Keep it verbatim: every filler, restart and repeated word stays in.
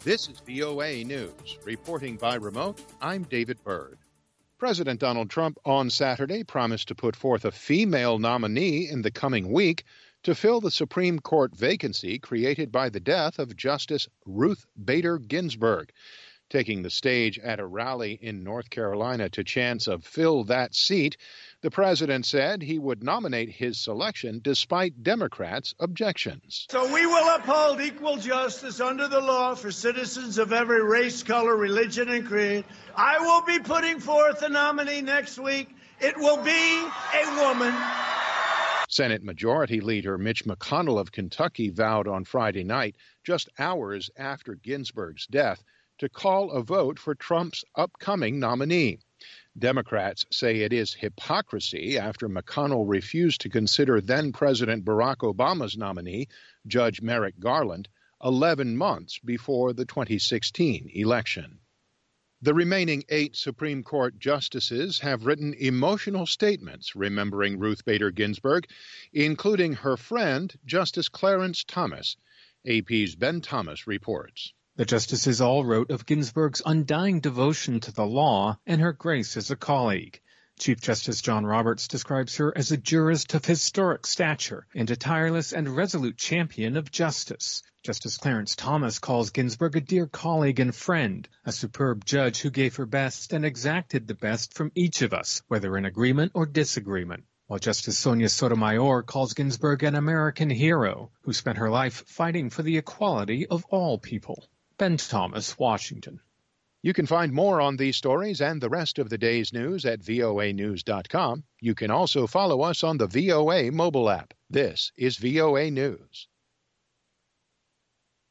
This is V O A News. Reporting by remote, I'm David Byrd. President Donald Trump on Saturday promised to put forth a female nominee in the coming week to fill the Supreme Court vacancy created by the death of Justice Ruth Bader Ginsburg. Taking the stage at a rally in North Carolina to chance of fill that seat, the president said he would nominate his selection despite Democrats' objections. So we will uphold equal justice under the law for citizens of every race, color, religion, and creed. I will be putting forth a nominee next week. It will be a woman. Senate Majority Leader Mitch McConnell of Kentucky vowed on Friday night, just hours after Ginsburg's death, to call a vote for Trump's upcoming nominee. Democrats say it is hypocrisy after McConnell refused to consider then-President Barack Obama's nominee, Judge Merrick Garland, eleven months before the twenty sixteen election. The remaining eight Supreme Court justices have written emotional statements remembering Ruth Bader Ginsburg, including her friend, Justice Clarence Thomas. A P's Ben Thomas reports. The justices all wrote of Ginsburg's undying devotion to the law and her grace as a colleague. Chief Justice John Roberts describes her as a jurist of historic stature and a tireless and resolute champion of justice. Justice Clarence Thomas calls Ginsburg a dear colleague and friend, a superb judge who gave her best and exacted the best from each of us, whether in agreement or disagreement. While Justice Sonia Sotomayor calls Ginsburg an American hero who spent her life fighting for the equality of all people. Ben Thomas, Washington. You can find more on these stories and the rest of the day's news at V O A news dot com. You can also follow us on the V O A mobile app. This is V O A News.